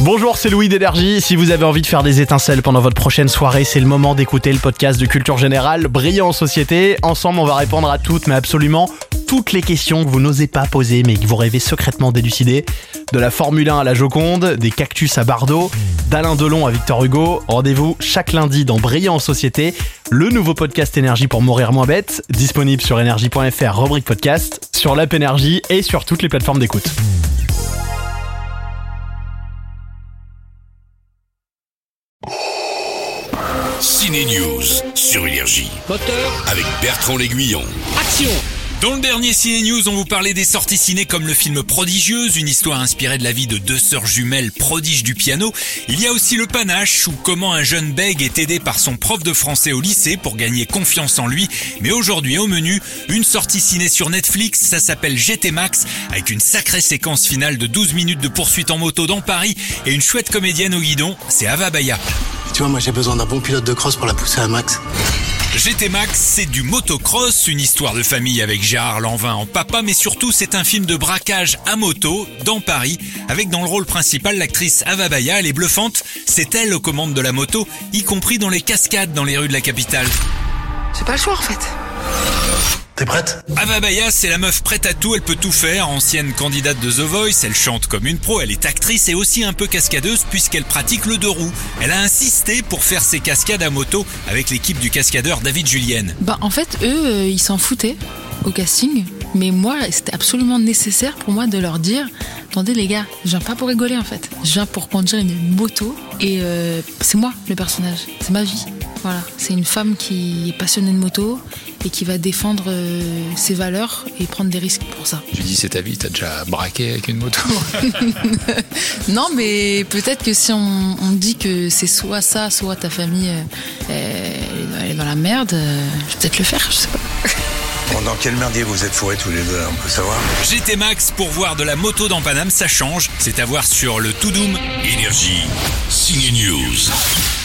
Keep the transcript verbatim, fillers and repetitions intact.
Bonjour, c'est Louis d'Énergie. Si vous avez envie de faire des étincelles pendant votre prochaine soirée, c'est le moment d'écouter le podcast de Culture Générale, Brillant en Société. Ensemble, on va répondre à toutes, mais absolument toutes les questions que vous n'osez pas poser, mais que vous rêvez secrètement d'élucider. De la Formule un à la Joconde, des cactus à Bardot, d'Alain Delon à Victor Hugo. Rendez-vous chaque lundi dans Brillant en Société, le nouveau podcast Énergie pour mourir moins bête, disponible sur énergie point f r, rubrique podcast, sur l'app Énergie et sur toutes les plateformes d'écoute. Ciné News sur Énergie. Moteur. Avec Bertrand L'Aiguillon. Action. Dans le dernier Ciné News, on vous parlait des sorties ciné comme le film Prodigieuse, une histoire inspirée de la vie de deux sœurs jumelles prodiges du piano. Il y a aussi le panache, ou comment un jeune bègue est aidé par son prof de français au lycée pour gagner confiance en lui. Mais aujourd'hui, au menu, une sortie ciné sur Netflix, ça s'appelle G T Max, avec une sacrée séquence finale de douze minutes de poursuite en moto dans Paris et une chouette comédienne au guidon, c'est Ava Baya. Tu vois, moi j'ai besoin d'un bon pilote de cross pour la pousser à max. G T Max, c'est du motocross, une histoire de famille avec Gérard Lanvin en papa, mais surtout c'est un film de braquage à moto dans Paris, avec dans le rôle principal l'actrice Ava Baya. Elle est bluffante, c'est elle aux commandes de la moto, y compris dans les cascades dans les rues de la capitale. J'ai pas le choix en fait. T'es prête ? Ava Baya, c'est la meuf prête à tout, elle peut tout faire, ancienne candidate de The Voice, elle chante comme une pro, elle est actrice et aussi un peu cascadeuse puisqu'elle pratique le deux roues. Elle a insisté pour faire ses cascades à moto avec l'équipe du cascadeur David Julien. Bah en fait, eux, euh, ils s'en foutaient au casting, mais moi, c'était absolument nécessaire pour moi de leur dire « Attendez les gars, je viens pas pour rigoler en fait, je viens pour conduire une moto et euh, c'est moi le personnage, c'est ma vie. » Voilà, c'est une femme qui est passionnée de moto et qui va défendre euh, ses valeurs et prendre des risques pour ça. Tu dis c'est ta vie, t'as déjà braqué avec une moto. Non, mais peut-être que si on, on dit que c'est soit ça, soit ta famille euh, elle est dans la merde, euh, je vais peut-être le faire, je sais pas. Bon, dans quel merdier vous êtes fourrés tous les deux, on peut savoir. G T Max, pour voir de la moto dans Paname, ça change. C'est à voir sur le Toudoum. Énergie. Ciné News.